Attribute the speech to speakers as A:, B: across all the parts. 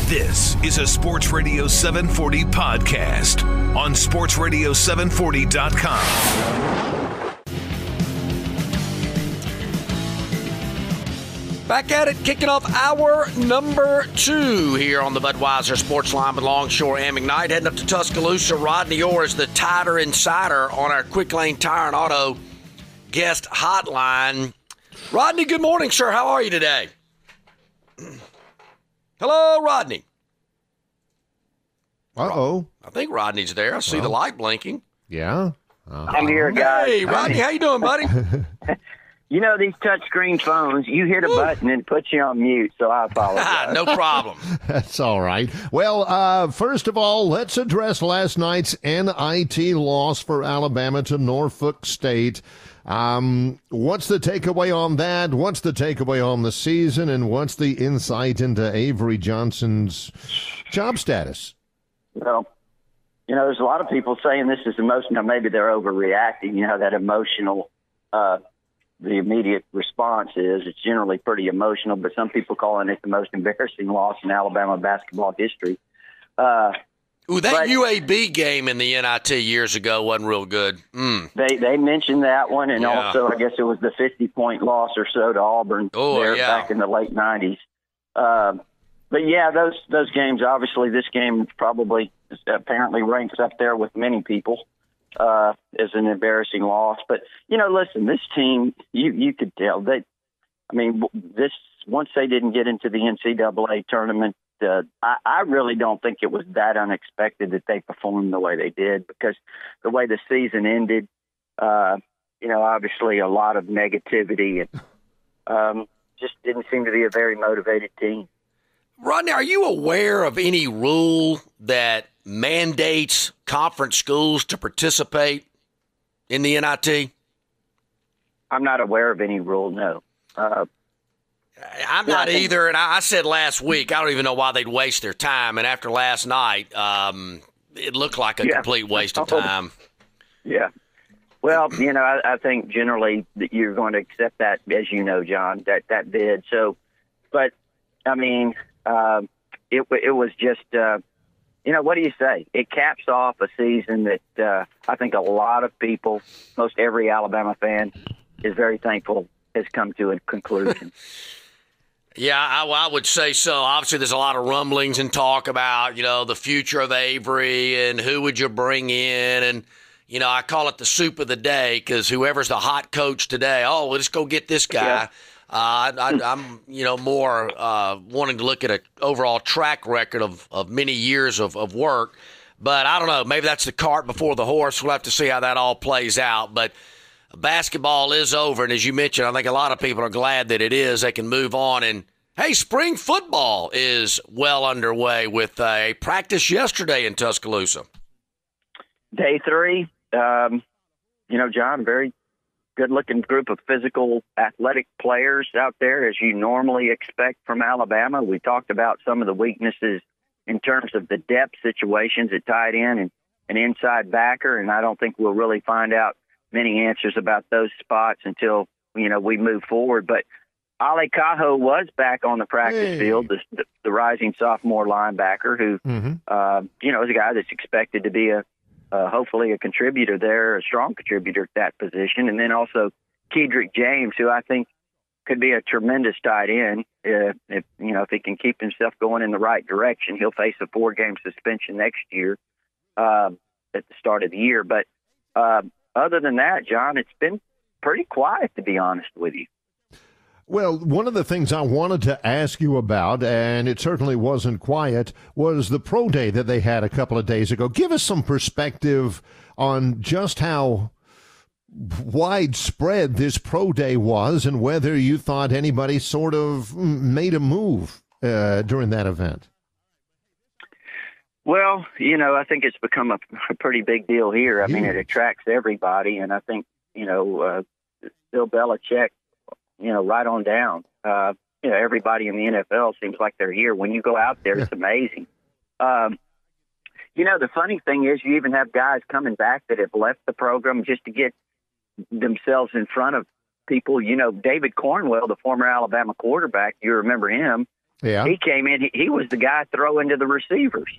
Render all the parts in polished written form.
A: This is a Sports Radio 740 podcast on sportsradio740.com.
B: Back at it, kicking off hour number 2 here on the Budweiser Sports Line with Longshore and McKnight. Heading up to Tuscaloosa, Rodney Orr is the Tighter Insider on our Quick Lane Tire and Auto guest hotline. Rodney, good morning, sir. How are you today? Hello, Rodney.
C: Uh-oh.
B: I think Rodney's there. I see the light blinking.
C: Yeah.
D: I'm here, guys.
B: Hey, Rodney, how you doing, buddy?
D: You know, these touchscreen phones, you hit a button and it puts you on mute, so I apologize.
B: No problem.
C: That's all right. Well, first of all, let's address last night's NIT loss for Alabama to Norfolk State. What's the takeaway on that? What's the takeaway on the season? And what's the insight into Avery Johnson's job status?
D: Well, you know, there's a lot of people saying this is emotional. Maybe they're overreacting. You know, that emotional, the immediate response is it's generally pretty emotional, but some people calling it the most embarrassing loss in Alabama basketball history.
B: Ooh, that UAB game in the NIT years ago wasn't real good.
D: They mentioned that one, and also I guess it was the 50-point loss or so to Auburn back in the late 90s. But yeah, those games. Obviously, this game probably apparently ranks up there with many people as an embarrassing loss. But you know, listen, this team, you could tell that. I mean, once they didn't get into the NCAA tournament. I really don't think it was that unexpected that they performed the way they did, because the way the season ended, you know, obviously a lot of negativity and just didn't seem to be a very motivated team.
B: Rodney, are you aware of any rule that mandates conference schools to participate in the NIT?
D: I'm not aware of any rule, no.
B: I'm not either, and I said last week, I don't even know why they'd waste their time, and after last night, it looked like a complete waste of time.
D: Yeah. Well, you know, I think generally that you're going to accept that, as you know, John, that bid. So, but, I mean, it was just, you know, what do you say? It caps off a season that I think a lot of people, most every Alabama fan, is very thankful has come to a conclusion.
B: Yeah, I would say so. Obviously, there's a lot of rumblings and talk about, you know, the future of Avery and who would you bring in. And, you know, I call it the soup of the day because whoever's the hot coach today, let's go get this guy. Yeah. I'm, you know, more wanting to look at an overall track record of many years of work. But I don't know. Maybe that's the cart before the horse. We'll have to see how that all plays out. But basketball is over, and as you mentioned, I think a lot of people are glad that it is. They can move on, and, hey, spring football is well underway with a practice yesterday in Tuscaloosa.
D: Day 3, you know, John, very good-looking group of physical, athletic players out there, as you normally expect from Alabama. We talked about some of the weaknesses in terms of the depth situations at tight end and an inside backer, and I don't think we'll really find out many answers about those spots until, you know, we move forward. But Ali Cajo was back on the practice field, the rising sophomore linebacker who, you know, is a guy that's expected to be hopefully a contributor there, a strong contributor at that position. And then also Kedrick James, who I think could be a tremendous tight end. If he can keep himself going in the right direction, he'll face a 4-game suspension next year at the start of the year. But other than that, John, it's been pretty quiet, to be honest with you.
C: Well, one of the things I wanted to ask you about, and it certainly wasn't quiet, was the pro day that they had a couple of days ago. Give us some perspective on just how widespread this pro day was and whether you thought anybody sort of made a move during that event.
D: Well, you know, I think it's become a pretty big deal here. I mean, it attracts everybody, and I think, you know, Bill Belichick, you know, right on down. You know, everybody in the NFL seems like they're here. When you go out there, it's amazing. You know, the funny thing is you even have guys coming back that have left the program just to get themselves in front of people. You know, David Cornwell, the former Alabama quarterback, you remember him.
C: Yeah.
D: He came in. He was the guy throwing to the receivers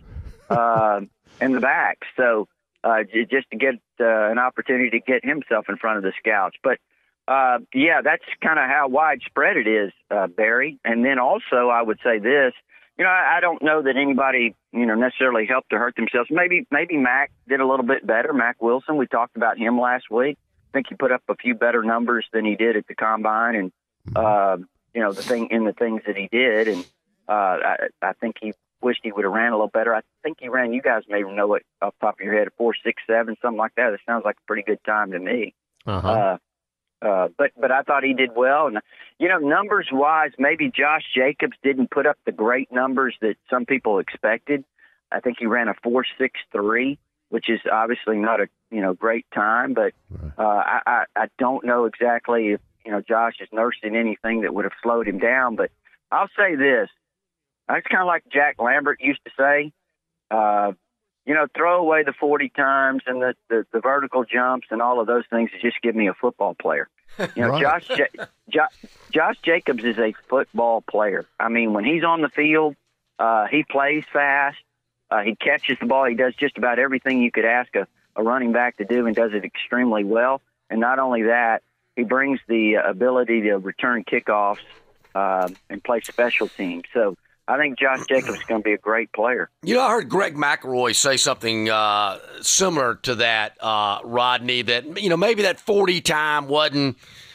D: in the back. So just to get an opportunity to get himself in front of the scouts. But, yeah, that's kind of how widespread it is, Barry. And then also I would say this. I don't know that anybody, necessarily helped or hurt themselves. Maybe Mac did a little bit better. Mac Wilson, we talked about him last week. I think he put up a few better numbers than he did at the combine, and the things that he did. And I think he wished he would have ran a little better. I think he ran. You guys may know it off the top of your head, 4.67, something like that. It sounds like a pretty good time to me.
C: Uh-huh.
D: But I thought he did well. And, numbers-wise, maybe Josh Jacobs didn't put up the great numbers that some people expected. I think he ran a 4.63, which is obviously not a, great time. But I don't know exactly if, Josh is nursing anything that would have slowed him down. But I'll say this. It's kind of like Jack Lambert used to say, throw away the 40 times and the vertical jumps and all of those things and just give me a football player.
C: Right.
D: Josh Jacobs is a football player. I mean, when he's on the field, he plays fast. He catches the ball. He does just about everything you could ask a running back to do and does it extremely well. And not only that, he brings the ability to return kickoffs and play special teams. So I think Josh Jacobs is going to be a great player.
B: I heard Greg McElroy say something similar to that, Rodney, that, maybe that 40 time wasn't,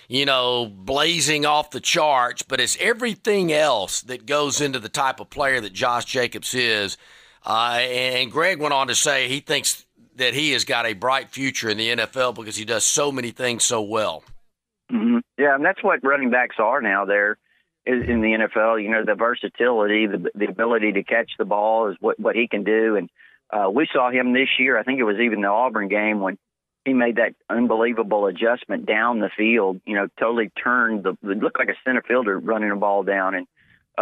B: blazing off the charts, but it's everything else that goes into the type of player that Josh Jacobs is. And Greg went on to say he thinks that he has got a bright future in the NFL because he does so many things so well.
D: Mm-hmm. Yeah, and that's what running backs are now there. In the NFL, the versatility, the ability to catch the ball is what he can do. And we saw him this year. I think it was even the Auburn game when he made that unbelievable adjustment down the field, totally turned it looked like a center fielder running a ball down. And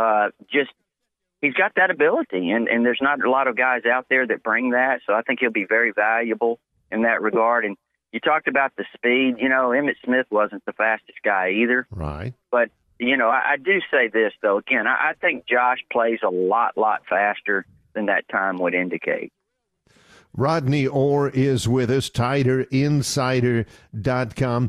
D: he's got that ability. And there's not a lot of guys out there that bring that. So I think he'll be very valuable in that regard. And you talked about the speed. Emmitt Smith wasn't the fastest guy either.
C: Right.
D: But I do say this, though. Again, I think Josh plays a lot faster than that time would indicate.
C: Rodney Orr is with us, TiderInsider.com.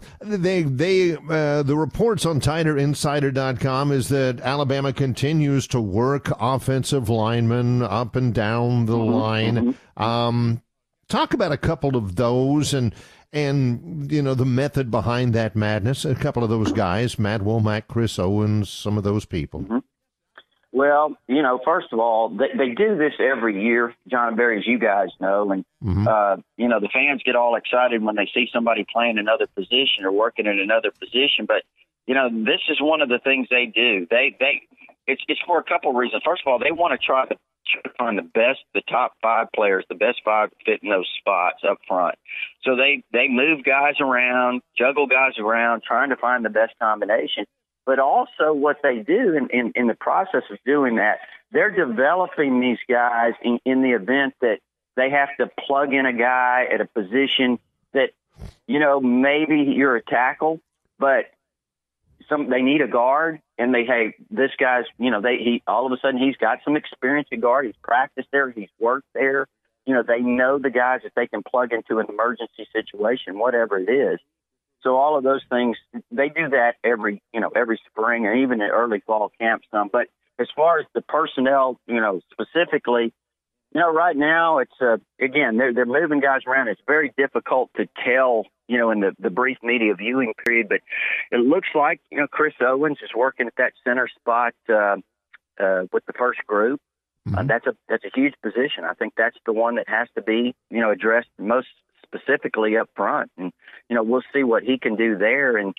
C: The reports on TiderInsider.com is that Alabama continues to work offensive linemen up and down the line. Mm-hmm. Talk about a couple of those and the method behind that madness. A couple of those guys, Matt Womack, Chris Owens, some of those people.
D: Mm-hmm. Well, first of all, they do this every year, John and Barry, as you guys know. And,
C: mm-hmm.
D: The fans get all excited when they see somebody playing another position or working in another position. But, this is one of the things they do. It's for a couple of reasons. First of all, they want to try to find the top 5 players, the best 5 to fit in those spots up front. So they move guys around, juggle guys around, trying to find the best combination. But also what they do in the process of doing that, they're developing these guys in the event that they have to plug in a guy at a position that, maybe you're a tackle, but they need a guard, and this guy's, all of a sudden he's got some experience at guard. He's practiced there. He's worked there. They know the guys that they can plug into an emergency situation, whatever it is. So all of those things, they do that every spring and even in early fall camp some. But as far as the personnel, specifically, right now it's, again, they're moving guys around. It's very difficult to tell, in the brief media viewing period, but it looks like, Chris Owens is working at that center spot with the first group.
C: Mm-hmm.
D: That's a huge position. I think that's the one that has to be, addressed most specifically up front. And, we'll see what he can do there. And,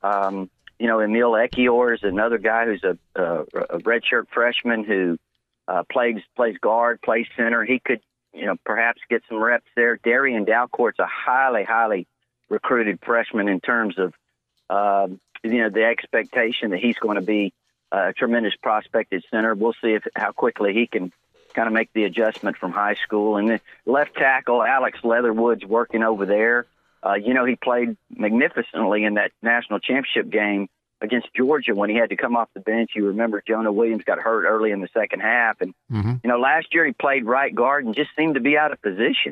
D: Emil Ekiyor is another guy who's a redshirt freshman who plays guard, plays center. He could, perhaps get some reps there. Darian Dalcourt's a highly, highly recruited freshman in terms of, the expectation that he's going to be a tremendous prospect at center. We'll see how quickly he can kind of make the adjustment from high school. And then left tackle, Alex Leatherwood's working over there. He played magnificently in that national championship game against Georgia when he had to come off the bench. You remember Jonah Williams got hurt early in the second half. And, last year he played right guard and just seemed to be out of position.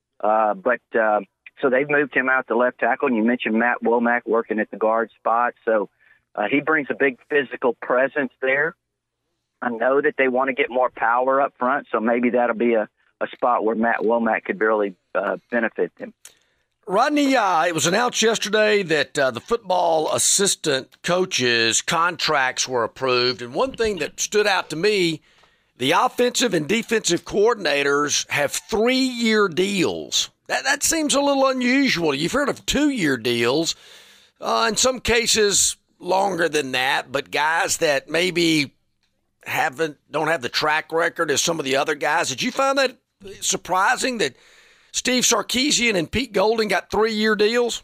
D: So they've moved him out to left tackle. And you mentioned Matt Womack working at the guard spot. So he brings a big physical presence there. I know that they want to get more power up front, so maybe that'll be a spot where Matt Womack could really benefit them.
B: Rodney, it was announced yesterday that the football assistant coaches' contracts were approved. And one thing that stood out to me, the offensive and defensive coordinators have 3-year deals. That seems a little unusual. You've heard of 2-year deals. In some cases, longer than that. But guys that maybe don't have the track record as some of the other guys. Did you find that surprising that Steve Sarkisian and Pete Golding got 3-year deals?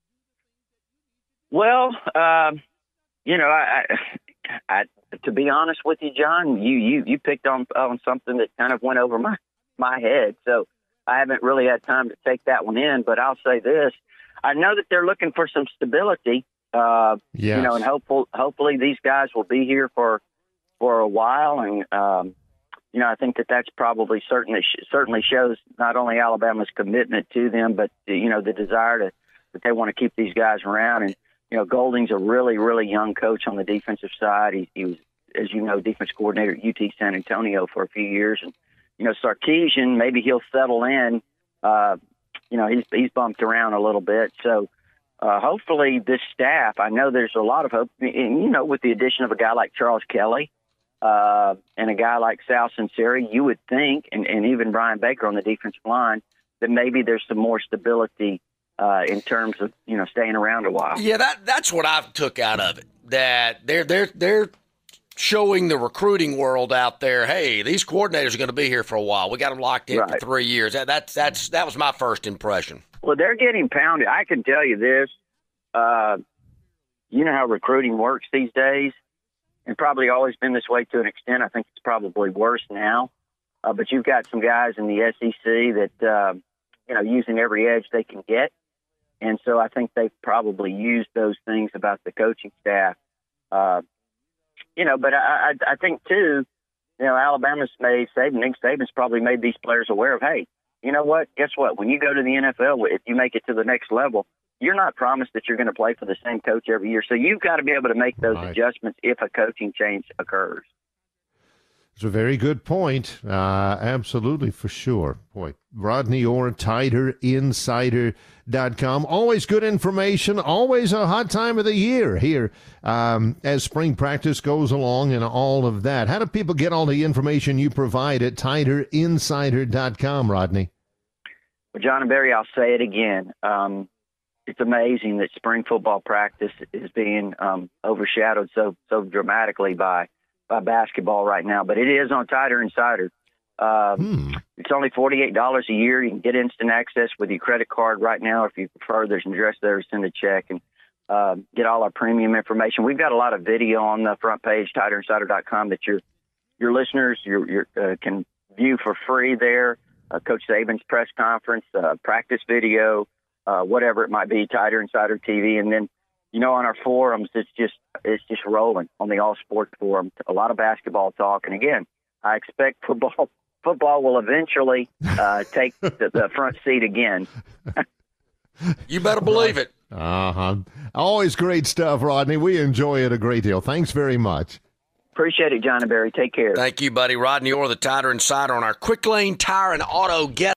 D: Well, I to be honest with you, John, you picked on something that kind of went over my head. So I haven't really had time to take that one in, but I'll say this. I know that they're looking for some stability,
C: yes.
D: And hopefully these guys will be here for a while. And, I think that's probably certainly shows not only Alabama's commitment to them, but, the desire that they want to keep these guys around. And, Golding's a really, really young coach on the defensive side. He was, as you know, defense coordinator at UT San Antonio for a few years. And, Sarkisian, maybe he'll settle in. He's bumped around a little bit. So hopefully this staff, I know there's a lot of hope, with the addition of a guy like Charles Kelly, and a guy like Sal Sinceri, you would think, and even Brian Baker on the defensive line, that maybe there's some more stability in terms of staying around a while.
B: Yeah, that's what I took out of it. That they're showing the recruiting world out there, hey, these coordinators are going to be here for a while. We got them locked in for 3 years. That was my first impression.
D: Well, they're getting pounded. I can tell you this. You know how recruiting works these days. And probably always been this way to an extent. I think it's probably worse now. But you've got some guys in the SEC that, using every edge they can get. And so I think they've probably used those things about the coaching staff. But I think, too, Alabama's Nick Saban's probably made these players aware of, hey, you know what? Guess what? When you go to the NFL, if you make it to the next level, you're not promised that you're going to play for the same coach every year. So you've got to be able to make those adjustments if a coaching change occurs.
C: It's a very good point. Absolutely, for sure. Boy, Rodney Orr, TiderInsider.com. Always good information. Always a hot time of the year here as spring practice goes along and all of that. How do people get all the information you provide at TiderInsider.com, Rodney?
D: Well, John and Barry, I'll say it again. It's amazing that spring football practice is being overshadowed so dramatically by basketball right now, but it is on Tider Insider. It's only $48 a year. You can get instant access with your credit card right now. If you prefer, there's an address there to send a check and get all our premium information. We've got a lot of video on the front page, TiderInsider.com, that your listeners can view for free there. Coach Saban's press conference, practice video, whatever it might be, Tider Insider TV, and then on our forums, it's just rolling on the All Sports Forum. A lot of basketball talk, and again, I expect football will eventually take the front seat again.
B: You better believe it.
C: Always great stuff, Rodney. We enjoy it a great deal. Thanks very much.
D: Appreciate it, John and Barry. Take care.
B: Thank you, buddy. Rodney Orr, the Tider Insider, on our Quick Lane Tire and Auto Get